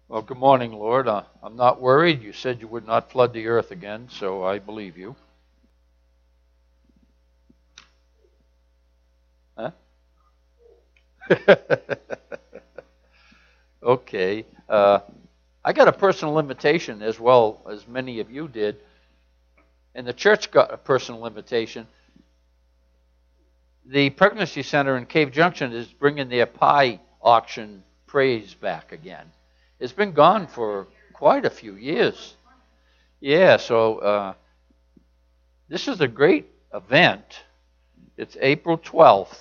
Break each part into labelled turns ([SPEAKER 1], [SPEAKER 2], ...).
[SPEAKER 1] Well, good morning, Lord. I'm not worried. You said you would not flood the earth again, so I believe you. Huh? Okay. I got a personal invitation as well as many of you did, and the church got a personal invitation. The Pregnancy Center in Cave Junction is bringing their pie auction praise back again. It's been gone for quite a few years. Yeah, so this is a great event. It's April 12th.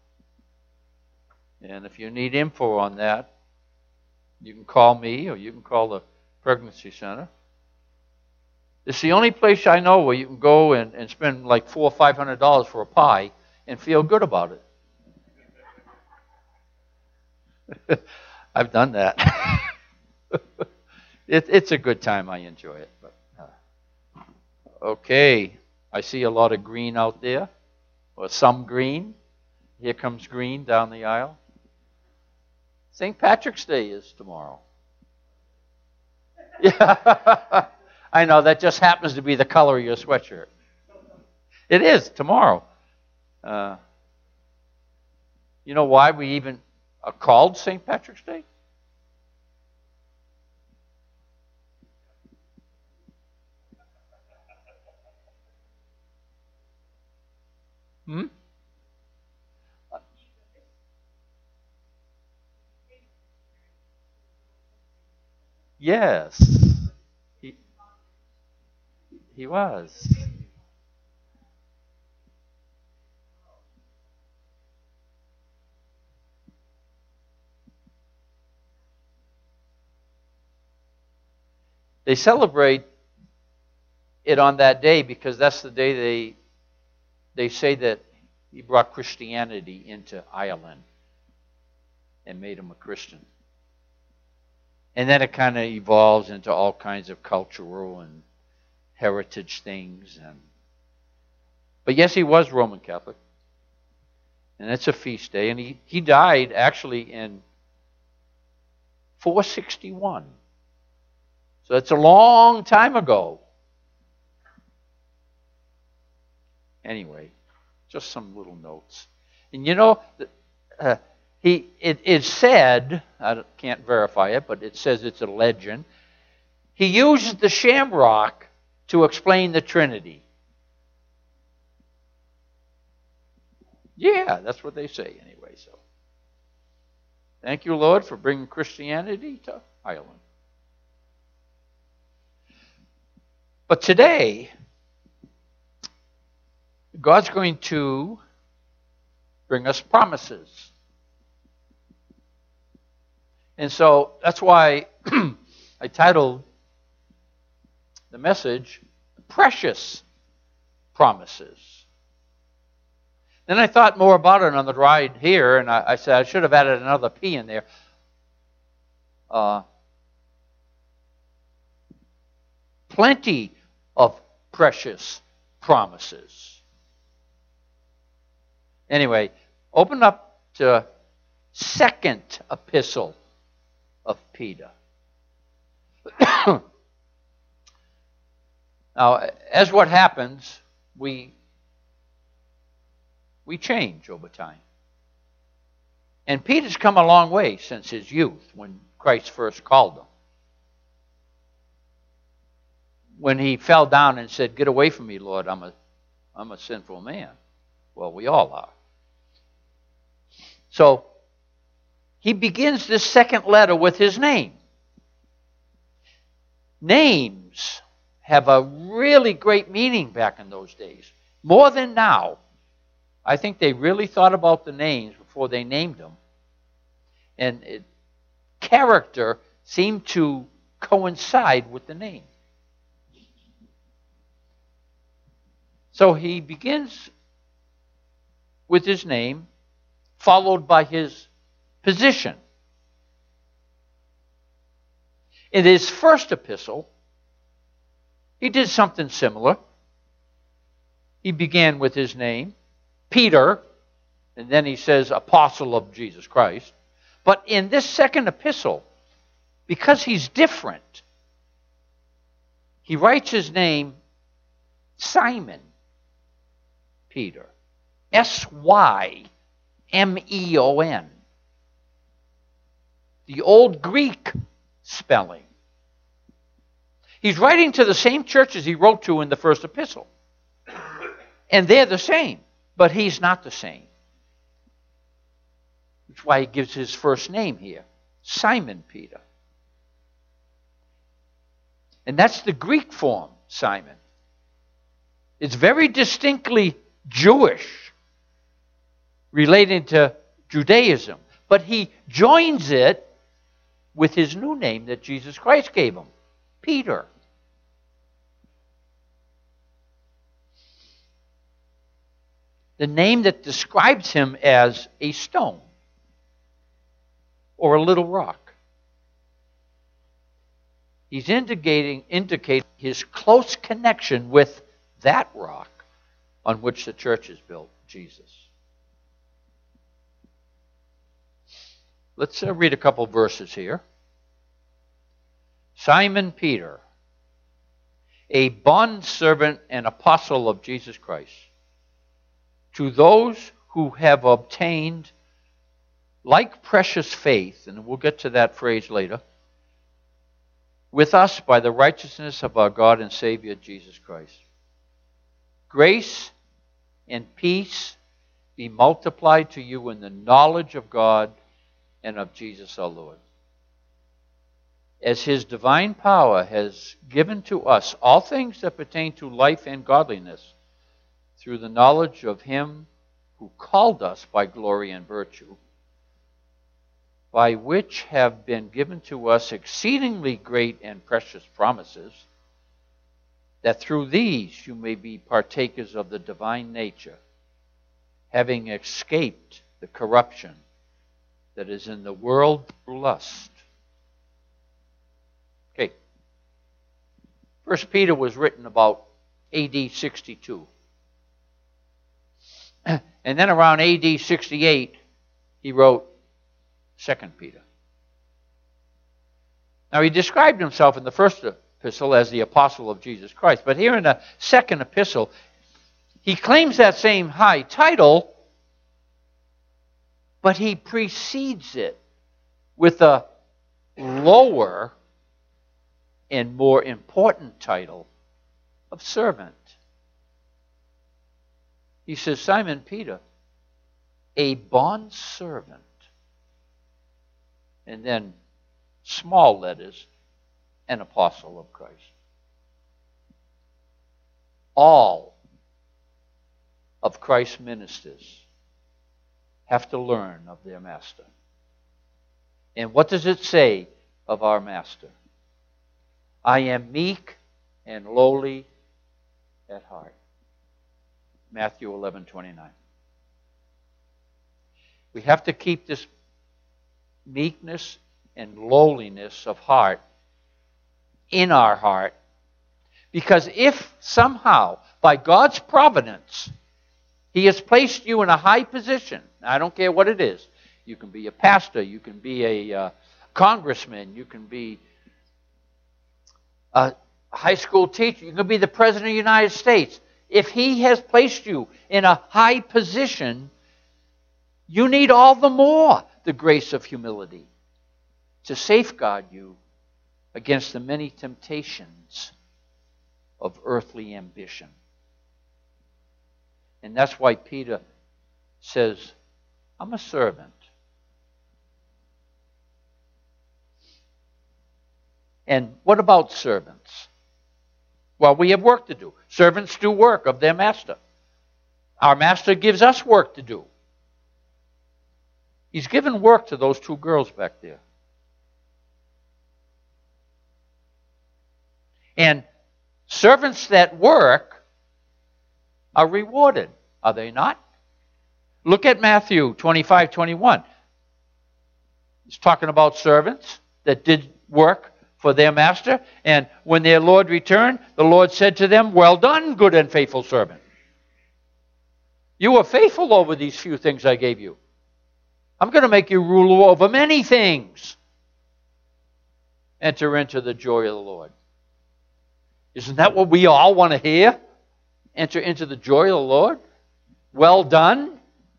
[SPEAKER 1] And if you need info on that, you can call me or you can call the Pregnancy Center. It's the only place I know where you can go and spend like $400 or $500 for a pie and feel good about it. I've done that. It's a good time. I enjoy it. But, okay, I see a lot of green out there, or some green. Here comes green down the aisle. St. Patrick's Day is tomorrow. Yeah, I know, that just happens to be the color of your sweatshirt. It is tomorrow. You know why we even are called St. Patrick's Day? Hmm? Yes. He, he was. They celebrate it on that day because that's the day they say that he brought Christianity into Ireland and made him a Christian. And then it kind of evolves into all kinds of cultural and heritage things. But yes, he was Roman Catholic. And it's a feast day. And he died actually in 461. So it's a long time ago. Anyway, just some little notes. And you know, it said, I can't verify it, but it says it's a legend. He used the shamrock to explain the Trinity. Yeah, that's what they say anyway. So, thank you, Lord, for bringing Christianity to Ireland. But today, God's going to bring us promises. And so that's why I titled the message, Precious Promises. Then I thought more about it on the ride here, and I said I should have added another P in there. Plenty of precious promises. Anyway, open up to second epistle of Peter. Now, as what happens, we change over time. And Peter's come a long way since his youth, when Christ first called him. When he fell down and said, "Get away from me, Lord, I'm a sinful man." Well, we all are. So, he begins this second letter with his name. Names have a really great meaning back in those days, more than now. I think they really thought about the names before they named them. And character seemed to coincide with the name. So he begins with his name, followed by his position. In his first epistle, he did something similar. He began with his name, Peter, and then he says, apostle of Jesus Christ. But in this second epistle, because he's different, he writes his name Simon Peter. S-Y-M-E-O-N. The old Greek spelling. He's writing to the same churches he wrote to in the first epistle. And they're the same, but he's not the same. That's why he gives his first name here, Simon Peter. And that's the Greek form, Simon. It's very distinctly Jewish, related to Judaism. But he joins it with his new name that Jesus Christ gave him, Peter. The name that describes him as a stone or a little rock. He's indicating his close connection with that rock on which the church is built, Jesus. Let's read a couple verses here. Simon Peter, a bondservant and apostle of Jesus Christ, to those who have obtained like precious faith, and we'll get to that phrase later, with us by the righteousness of our God and Savior Jesus Christ. Grace and peace be multiplied to you in the knowledge of God and of Jesus our Lord. As his divine power has given to us all things that pertain to life and godliness, through the knowledge of him who called us by glory and virtue, by which have been given to us exceedingly great and precious promises, that through these you may be partakers of the divine nature, having escaped the corruption that is in the world through lust. Okay. 1 Peter was written about AD 62. And then around AD 68, he wrote 2 Peter. Now, he described himself in the first epistle as the apostle of Jesus Christ. But here in the second epistle, he claims that same high title, but he precedes it with a lower and more important title of servant. He says, Simon Peter, a bondservant. And then small letters, an apostle of Christ. All of Christ's ministers have to learn of their master. And what does it say of our master? I am meek and lowly at heart. Matthew 11:29. We have to keep this meekness and lowliness of heart in our heart, because if somehow, by God's providence, he has placed you in a high position, I don't care what it is, you can be a pastor, you can be a congressman, you can be a high school teacher, you can be the President of the United States. If he has placed you in a high position, you need all the more the grace of humility to safeguard you against the many temptations of earthly ambition. And that's why Peter says, I'm a servant. And what about servants? Well, we have work to do. Servants do work of their master. Our master gives us work to do. He's given work to those two girls back there. And servants that work are rewarded, are they not? Look at Matthew 25:21. It's talking about servants that did work for their master. And when their Lord returned, the Lord said to them, well done, good and faithful servant. You were faithful over these few things I gave you. I'm going to make you ruler over many things. Enter into the joy of the Lord. Isn't that what we all want to hear? Enter into the joy of the Lord? Well done.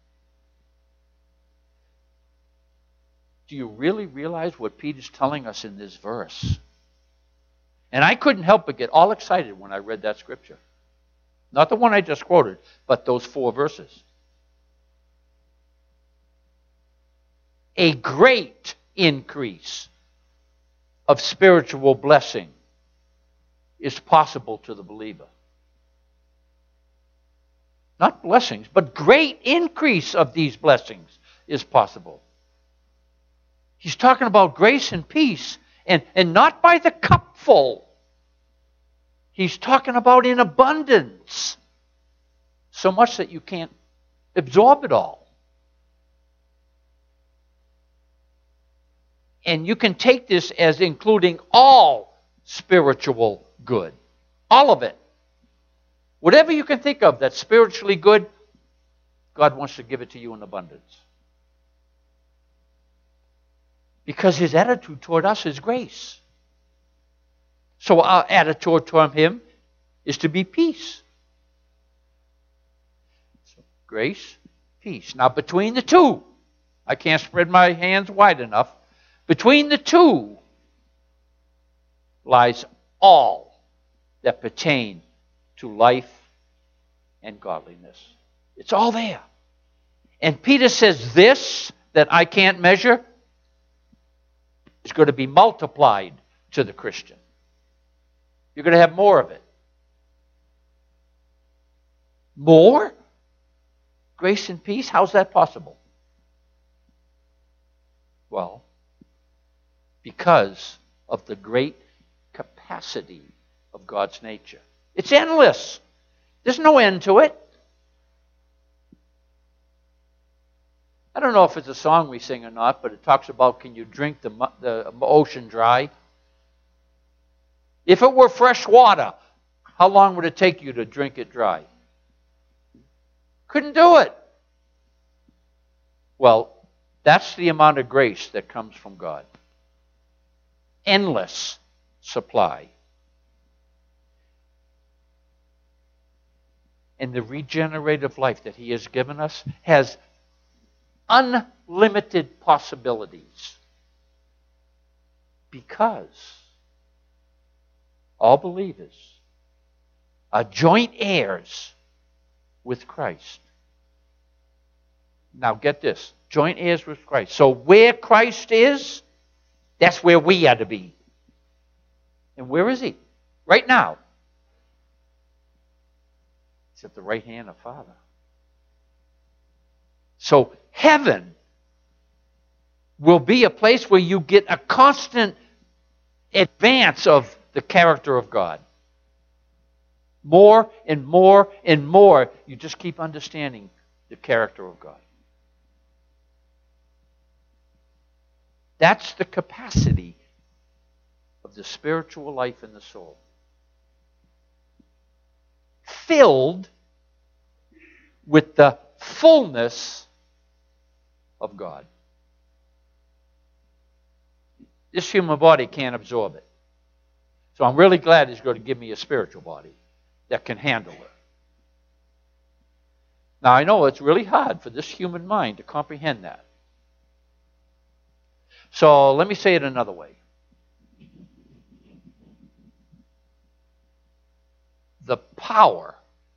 [SPEAKER 1] Do you really realize what Peter's telling us in this verse? And I couldn't help but get all excited when I read that scripture. Not the one I just quoted, but those 4 verses. A great increase of spiritual blessing is possible to the believer. Not blessings, but great increase of these blessings is possible. He's talking about grace and peace, and not by the cupful. He's talking about in abundance. So much that you can't absorb it all. And you can take this as including all spiritual good. All of it. Whatever you can think of that's spiritually good, God wants to give it to you in abundance. Because His attitude toward us is grace. So our attitude toward Him is to be peace. So grace, peace. Now between the two, I can't spread my hands wide enough. Between the two lies all that pertain to life and godliness. It's all there. And Peter says this that I can't measure is going to be multiplied to the Christian. You're going to have more of it. More? Grace and peace? How's that possible? Well, because of the great capacity of God's nature. It's endless. There's no end to it. I don't know if it's a song we sing or not, but it talks about, can you drink the ocean dry? If it were fresh water, how long would it take you to drink it dry? Couldn't do it. Well, that's the amount of grace that comes from God. Endless supply. And the regenerative life that He has given us has unlimited possibilities. Because all believers are joint heirs with Christ. Now get this. Joint heirs with Christ. So where Christ is, that's where we are to be. And where is He? Right now. He's at the right hand of Father. So heaven will be a place where you get a constant advance of the character of God. More and more and more, you just keep understanding the character of God. That's the capacity of the spiritual life in the soul. Filled with the fullness of God. This human body can't absorb it. So I'm really glad He's going to give me a spiritual body that can handle it. Now I know it's really hard for this human mind to comprehend that. So let me say it another way. The power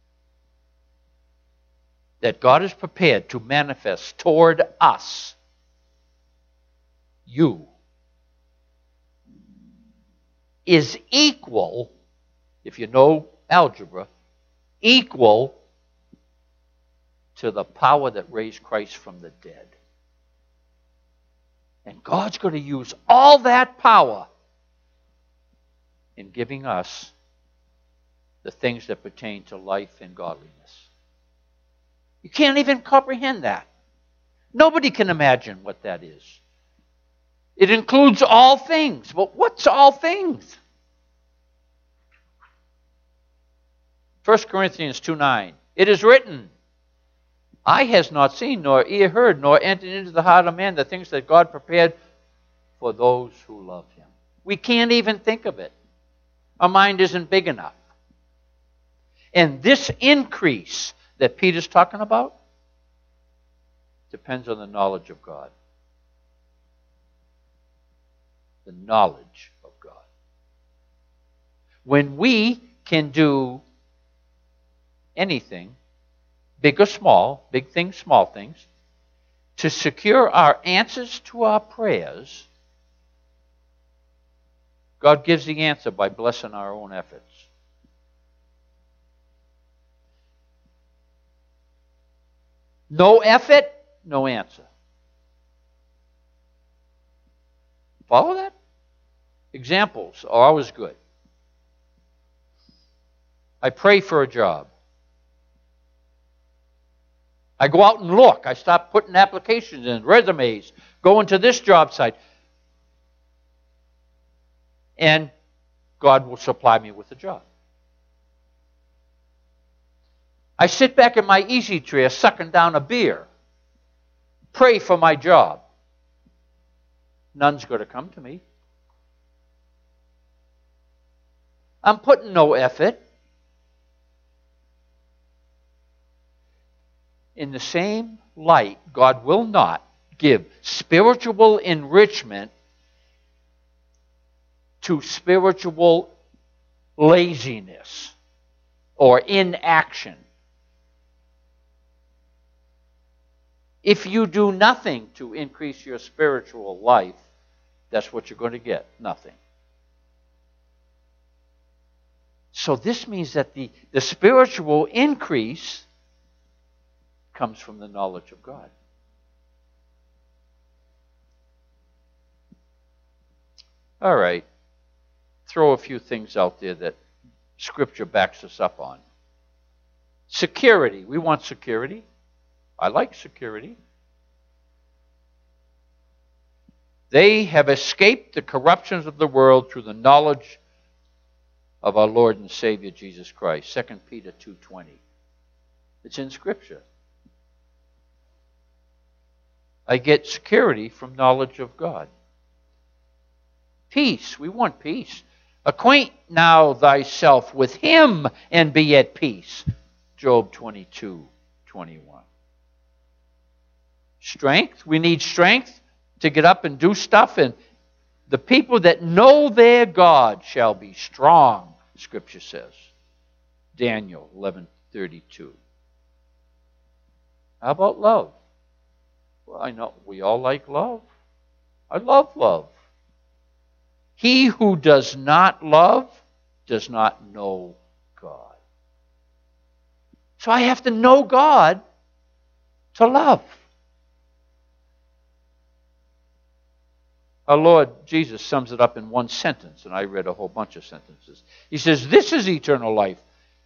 [SPEAKER 1] that God is prepared to manifest toward us, you, is equal, if you know algebra, equal to the power that raised Christ from the dead. And God's going to use all that power in giving us the things that pertain to life and godliness. You can't even comprehend that. Nobody can imagine what that is. It includes all things. But what's all things? 1 Corinthians 2:9. It is written, eye has not seen, nor ear heard, nor entered into the heart of man the things that God prepared for those who love Him. We can't even think of it. Our mind isn't big enough. And this increase that Peter's talking about depends on the knowledge of God. The knowledge of God. When we can do anything, big or small, big things, small things, to secure our answers to our prayers, God gives the answer by blessing our own efforts. No effort, no answer. Follow that? Examples are always good. I pray for a job. I go out and look. I stop putting applications in, resumes, going to this job site. And God will supply me with a job. I sit back in my easy chair sucking down a beer. Pray for my job. None's going to come to me. I'm putting no effort. In the same light, God will not give spiritual enrichment to spiritual laziness or inaction. If you do nothing to increase your spiritual life, that's what you're going to get, nothing. So this means that the spiritual increase comes from the knowledge of God. All right. Throw a few things out there that Scripture backs us up on. Security. We want security. I like security. They have escaped the corruptions of the world through the knowledge of our Lord and Savior Jesus Christ. 2 Peter 2:20. It's in Scripture. I get security from knowledge of God. Peace. We want peace. Acquaint now thyself with Him and be at peace. Job 22:21. Strength. We need strength to get up and do stuff. And the people that know their God shall be strong, Scripture says. Daniel 11:32. How about love? Well, I know we all like love. I love love. He who does not love does not know God. So I have to know God to love. Our Lord Jesus sums it up in one sentence, and I read a whole bunch of sentences. He says, "This is eternal life,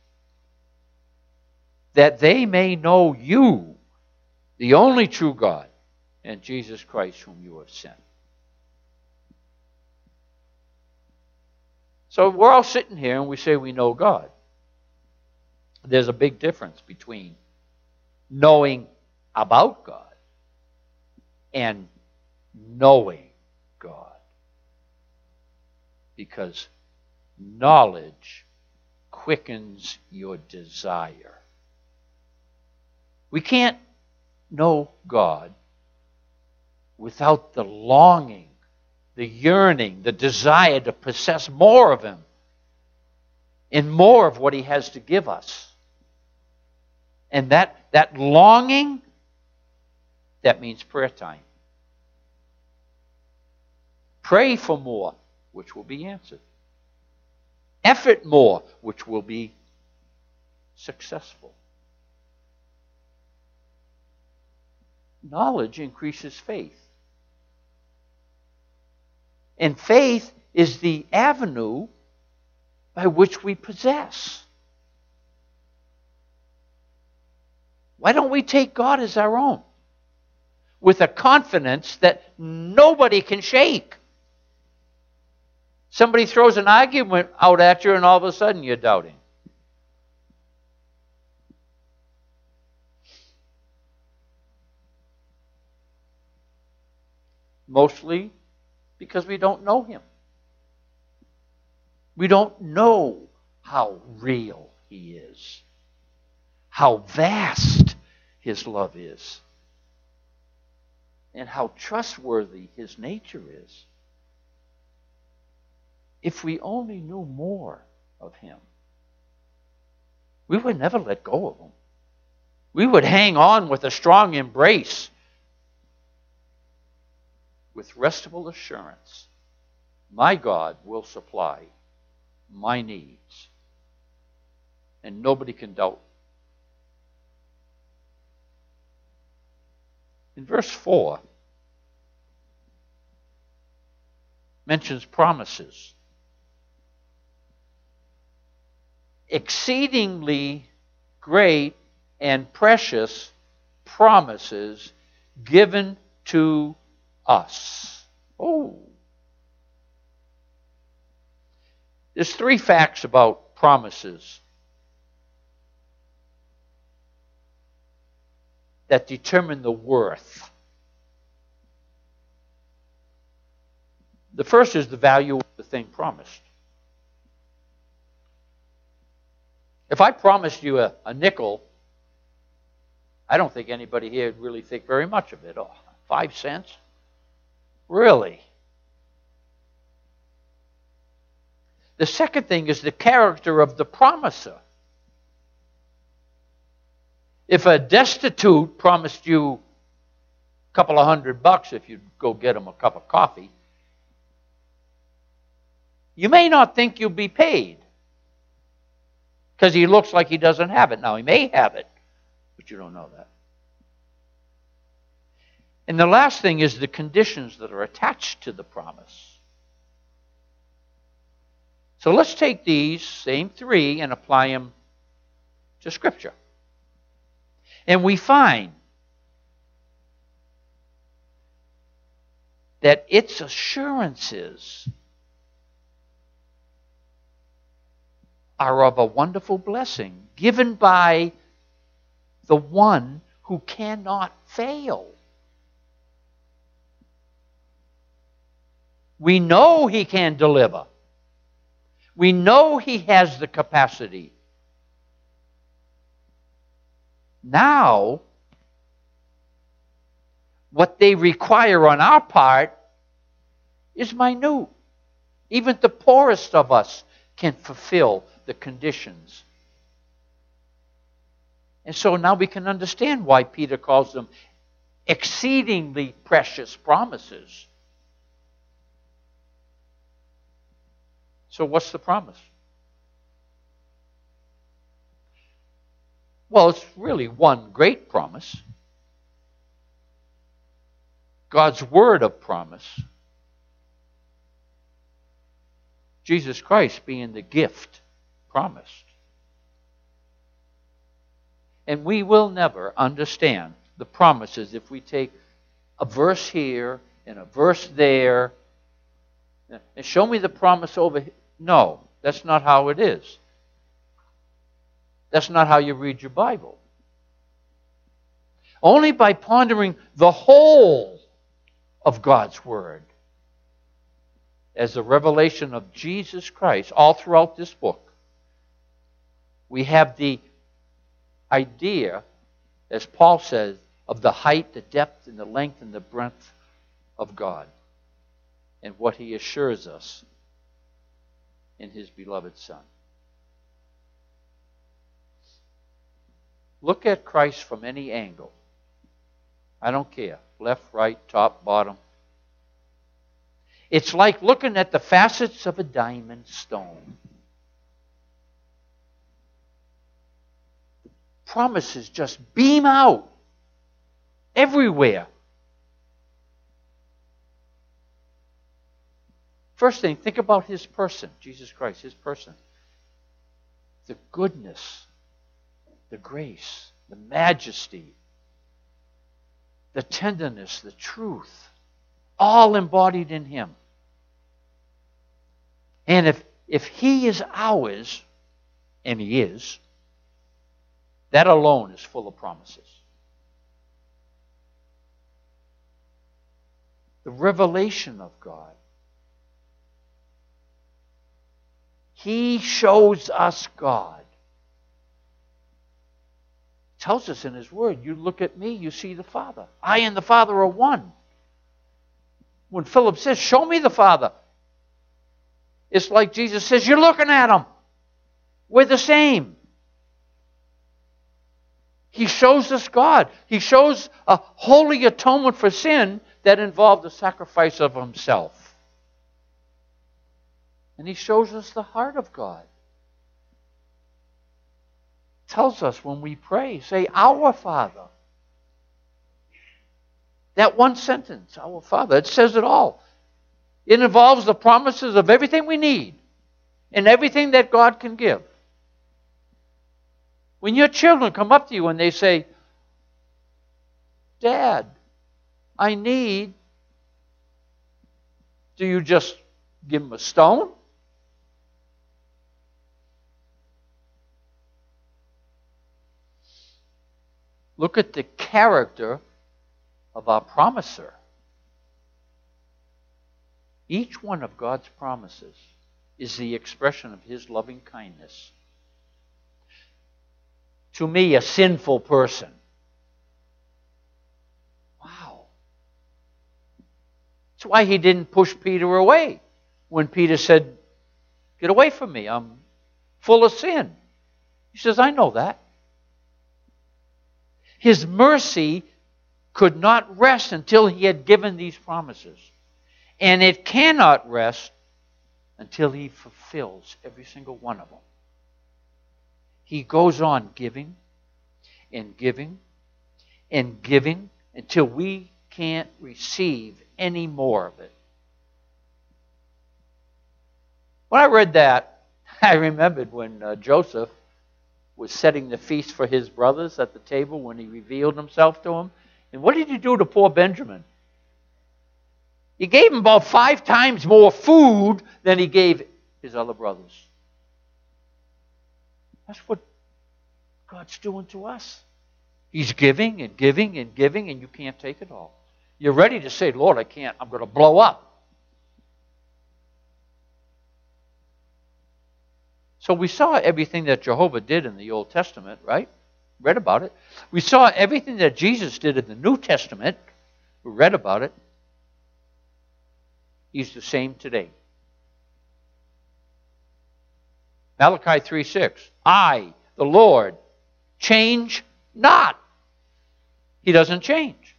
[SPEAKER 1] that they may know you, the only true God, and Jesus Christ whom you have sent." So we're all sitting here and we say we know God. There's a big difference between knowing about God and knowing God. Because knowledge quickens your desire. We can't know God without the longing, the yearning, the desire to possess more of Him and more of what He has to give us. And that longing, that means prayer time. Pray for more, which will be answered. Effort more, which will be successful. Knowledge increases faith. And faith is the avenue by which we possess. Why don't we take God as our own? With a confidence that nobody can shake. Somebody throws an argument out at you and all of a sudden you're doubting. Mostly because we don't know Him. We don't know how real He is, how vast His love is, and how trustworthy His nature is. If we only knew more of Him, we would never let go of Him. We would hang on with a strong embrace, with restful assurance. My God will supply my needs. And nobody can doubt. In verse 4, mentions promises. Exceedingly great and precious promises given to us. Oh. There's 3 facts about promises that determine the worth. The first is the value of the thing promised. If I promised you a nickel, I don't think anybody here would really think very much of it. Oh, 5 cents? Really? The second thing is the character of the promiser. If a destitute promised you a couple of $100 if you'd go get him a cup of coffee, you may not think you'll be paid because he looks like he doesn't have it. Now, he may have it, but you don't know that. And the last thing is the conditions that are attached to the promise. So let's take these same 3 and apply them to Scripture. And we find that its assurances are of a wonderful blessing given by the one who cannot fail. We know He can deliver. We know He has the capacity. Now, what they require on our part is minute. Even the poorest of us can fulfill the conditions. And so now we can understand why Peter calls them exceedingly precious promises. So what's the promise? Well, it's really one great promise. God's word of promise. Jesus Christ being the gift promised. And we will never understand the promises if we take a verse here and a verse there and show me the promise over here. No, that's not how it is. That's not how you read your Bible. Only by pondering the whole of God's Word as a revelation of Jesus Christ all throughout this book, we have the idea, as Paul says, of the height, the depth, and the length, and the breadth of God and what He assures us in His beloved Son. Look at Christ from any angle. I don't care. Left, right, top, bottom. It's like looking at the facets of a diamond stone. The promises just beam out everywhere. First thing, think about His person, Jesus Christ, His person. The goodness, the grace, the majesty, the tenderness, the truth, all embodied in Him. And if He is ours, and He is, that alone is full of promises. The revelation of God He shows us God. He tells us in His Word, you look at me, you see the Father. I and the Father are one. When Philip says, show me the Father, it's like Jesus says, you're looking at Him. We're the same. He shows us God. He shows a holy atonement for sin that involved the sacrifice of Himself. And He shows us the heart of God. Tells us when we pray, say, Our Father. That one sentence, Our Father, it says it all. It involves the promises of everything we need and everything that God can give. When your children come up to you and they say, Dad, I need, do you just give them a stone? Look at the character of our promiser. Each one of God's promises is the expression of His loving kindness. To me, a sinful person. Wow. That's why He didn't push Peter away when Peter said, get away from me, I'm full of sin. He says, I know that. His mercy could not rest until He had given these promises. And it cannot rest until He fulfills every single one of them. He goes on giving and giving and giving until we can't receive any more of it. When I read that, I remembered when Joseph was setting the feast for his brothers at the table when he revealed himself to them. And what did he do to poor Benjamin? He gave him about 5 times more food than he gave his other brothers. That's what God's doing to us. He's giving and giving and giving, and you can't take it all. You're ready to say, Lord, I can't. I'm going to blow up. So we saw everything that Jehovah did in the Old Testament, right? Read about it. We saw everything that Jesus did in the New Testament. We read about it. He's the same today. Malachi 3:6. I, the Lord, change not. He doesn't change.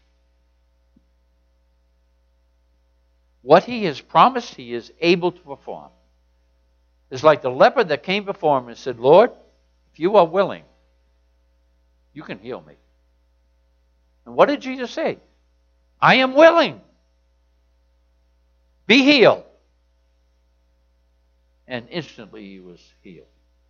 [SPEAKER 1] What He has promised, He is able to perform. It's like the leper that came before Him and said, Lord, if you are willing, you can heal me. And what did Jesus say? I am willing. Be healed. And instantly he was healed.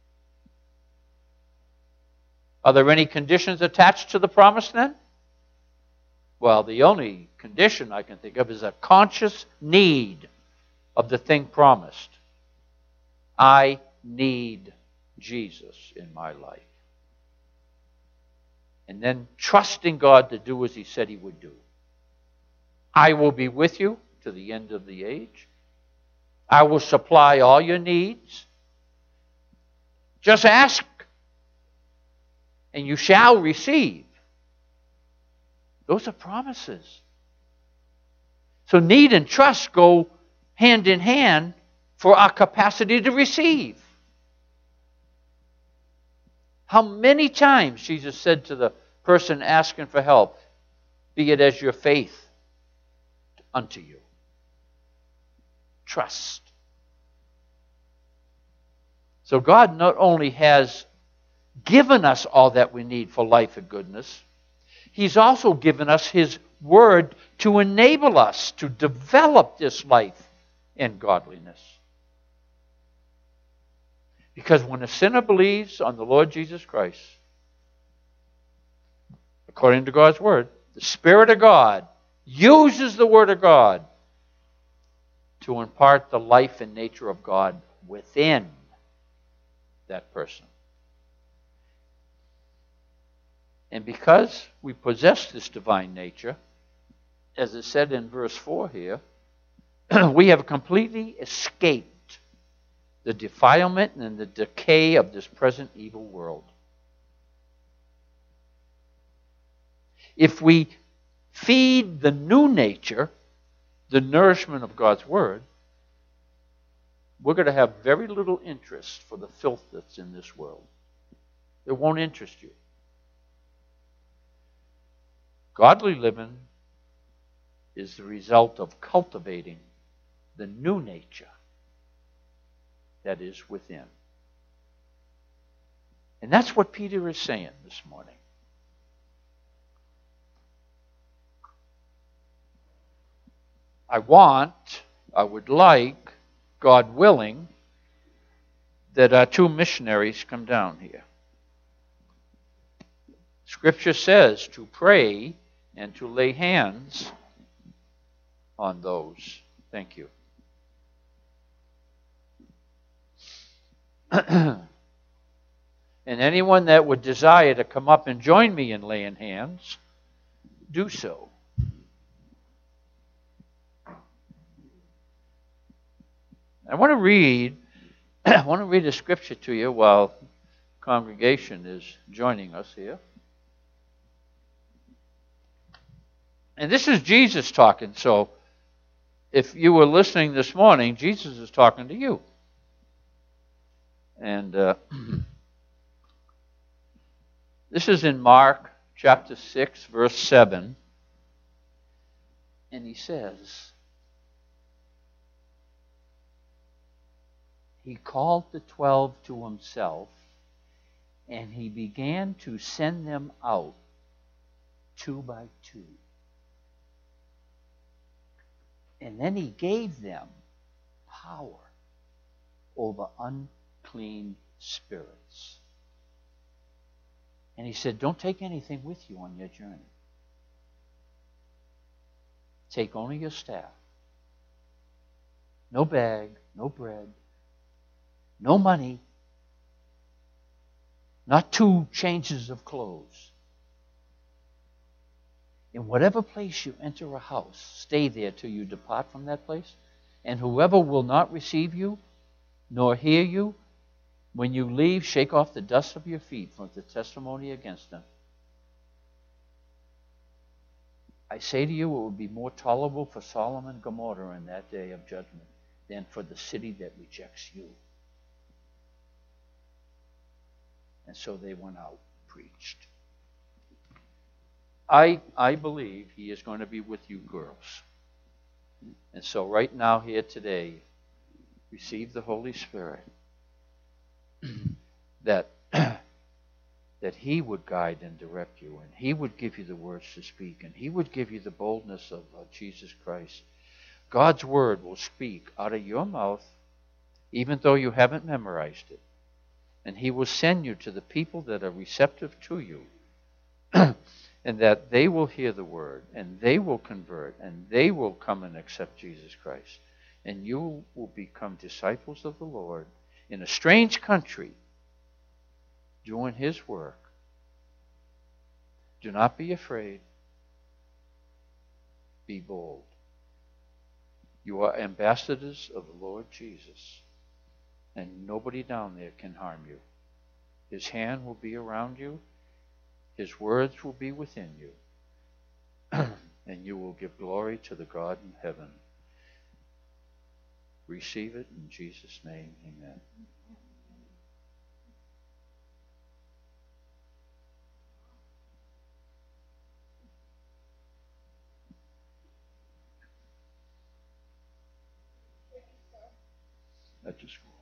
[SPEAKER 1] Are there any conditions attached to the promise then? Well, the only condition I can think of is a conscious need of the thing promised. I need Jesus in my life. And then trusting God to do as He said He would do. I will be with you to the end of the age. I will supply all your needs. Just ask, and you shall receive. Those are promises. So need and trust go hand in hand for our capacity to receive. How many times Jesus said to the person asking for help, be it as your faith unto you. Trust. So God not only has given us all that we need for life and goodness, He's also given us His Word to enable us to develop this life and godliness. Because when a sinner believes on the Lord Jesus Christ, according to God's Word, the Spirit of God uses the Word of God to impart the life and nature of God within that person. And because we possess this divine nature, as it said in verse 4 here, we have completely escaped the defilement and the decay of this present evil world. If we feed the new nature the nourishment of God's Word, we're going to have very little interest for the filth that's in this world. It won't interest you. Godly living is the result of cultivating the new nature that is within. And that's what Peter is saying this morning. I would like, God willing, that our two missionaries come down here. Scripture says to pray and to lay hands on those. Thank you. And anyone that would desire to come up and join me in laying hands, do so. I want to read a scripture to you while the congregation is joining us here. And this is Jesus talking, so if you were listening this morning, Jesus is talking to you. And this is in Mark chapter 6, verse 7. And he says, He called the 12 to himself, and he began to send them out 2 by 2. And then he gave them power over unclean spirits. And he said, don't take anything with you on your journey. Take only your staff. No bag, no bread, no money, not 2 changes of clothes. In whatever place you enter a house, stay there till you depart from that place. And whoever will not receive you, nor hear you, when you leave, shake off the dust of your feet for the testimony against them. I say to you, it would be more tolerable for Sodom and Gomorrah in that day of judgment than for the city that rejects you. And so they went out and preached. I believe he is going to be with you girls. And so right now here today, receive the Holy Spirit that he would guide and direct you, and he would give you the words to speak, and he would give you the boldness of Jesus Christ. God's word will speak out of your mouth, even though you haven't memorized it. And he will send you to the people that are receptive to you, and that they will hear the word, and they will convert, and they will come and accept Jesus Christ. And you will become disciples of the Lord in a strange country, doing his work. Do not be afraid. Be bold. You are ambassadors of the Lord Jesus, and nobody down there can harm you. His hand will be around you. His words will be within you. And you will give glory to the God in heaven. Receive it in Jesus' name. Amen. That's just cool.